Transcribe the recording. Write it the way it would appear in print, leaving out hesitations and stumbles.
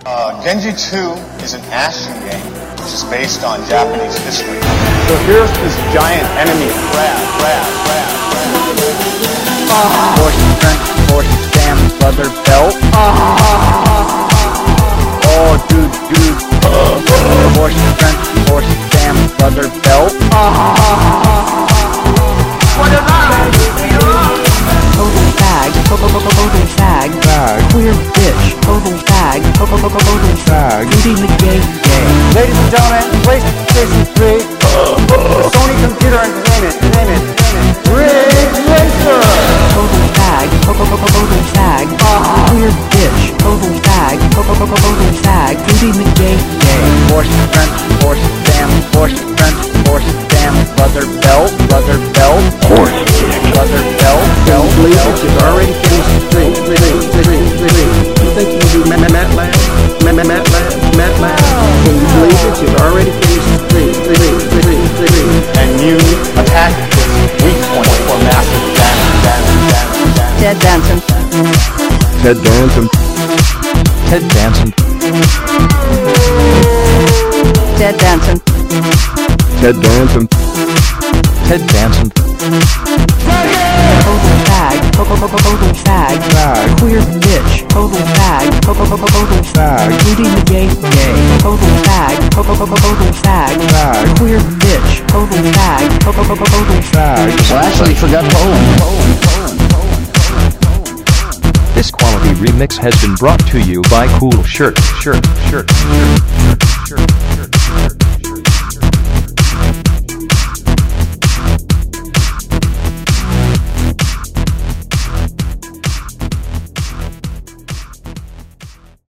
Genji 2 is an action game, which is based on Japanese history. So here's this giant enemy crab. Force strength, force stamp, leather belt. Oh, dude. Force strength, force stamp, leather belt. What is that? Total fag, queer bitch, total fag, Rudy McGay. Ladies and gentlemen, PlayStation 3, Sony Computer Entertainment, Ridge Racer. Total fag, queer bitch, total fag, Rudy McGay. Force strength, force stamp, force strength, force stamp, leather belt. Force leather belt. Believe it, you've already finished the stream. You think you can do MATLAB? Can you believe it, you've already finished the stream. And you attack this weak point for massive damage. Ted Danson. Ted Danson. Ted Danson. Total fag, queer bitch, total fag, Rudy McGay. Total fag, queer bitch, total fag. Well, actually, forgot Poland. This quality remix has been brought to you by Cool Shirt.